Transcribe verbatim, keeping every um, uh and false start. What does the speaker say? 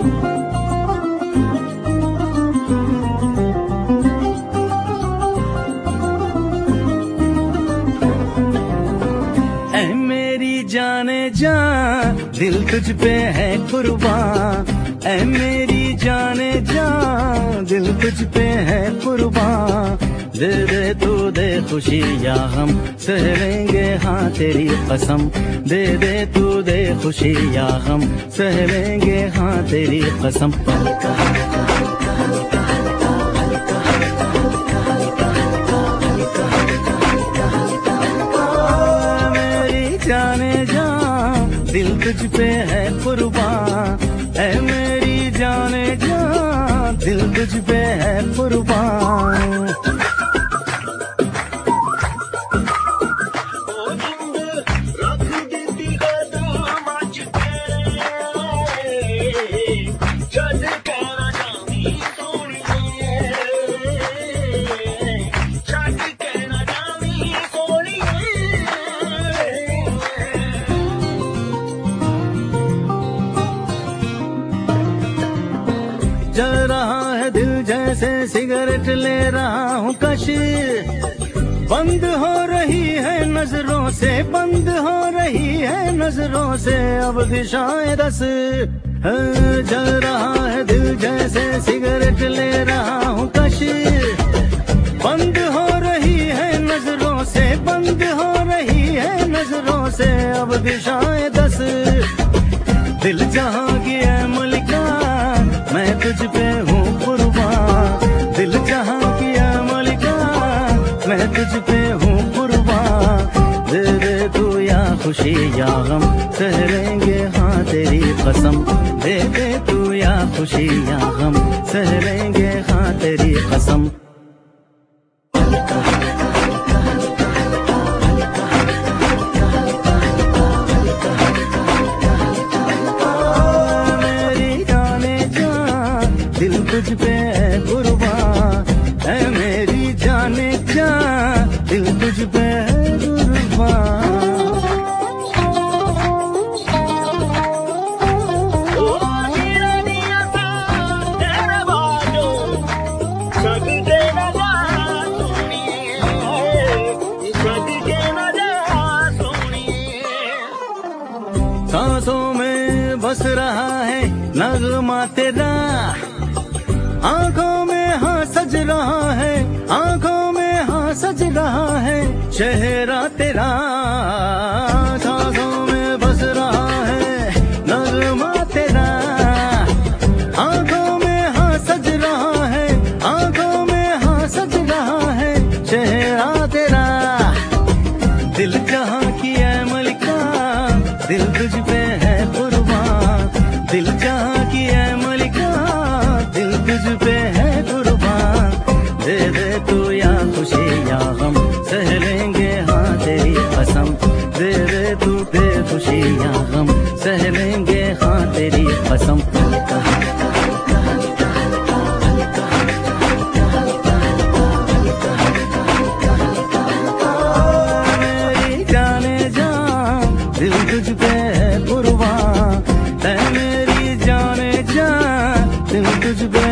जाने जा दिल तुझ पे है कुर्बान, ऐ मेरी जाने जा दिल तुझ पे है कुर्बान। दे दे तू दे खुशी या हम सह लेंगे हाँ तेरी कसम, दे दे तू दे खुशी या हम सह लेंगे हाँ तेरी कसम। जाने जा दिल तुझ पे है कुर्बान, ऐ मेरी जाने जा दिल तुझ पे है कुर्बान। जल रहा है दिल जैसे सिगरेट ले रहा हूँ कश, बंद हो रही है नजरों से, बंद हो रही है नजरों से अब दिशाएं दस। जल रहा है दिल जैसे सिगरेट ले रहा हूँ कश, बंद हो रही है नजरों से, बंद हो रही है नजरों से अब दिशाएं दस। दिल जहाँ की है मलिका मैं तुझ पे हूँ कुर्बान, दिल जहाँ की है मलिका मैं तुझ पे हूँ कुर्बान। दे दे तू या खुशी या गम सह लेंगे हाँ तेरी कसम, दे दे तू या खुशी या गम सह लेंगे हाँ तेरी कसम। दिल तुझ पे है कुर्बान, ऐ मेरी जाने जा दिल तुझ पे है कुर्बान। सांसों में बस रहा है नगमा तेरा, आंखों में हाँ सज रहा है, आंखों में हाँ सज रहा है चेहरा तेरा। सांसों में बस रहा है नगमा तेरा, आंखों में हाँ सज रहा है, आंखों में हाँ सज रहा है चेहरा तेरा। दिल जहाँ की है मलिका दिल तुझ पे है कुर्बान, दिल जहाँ की है मलिका दिल तुझ पे है कुर्बान। दे दे तू या खुशी या हम सह लेंगे हाँ तेरी कसम, दे दे तू दे खुशी या हम सह लेंगे हाँ तेरी कसम। मेरी जाने जा दिल तुझ पे है कुर्बान, ऐ मेरी जाने जा दिल तुझ पे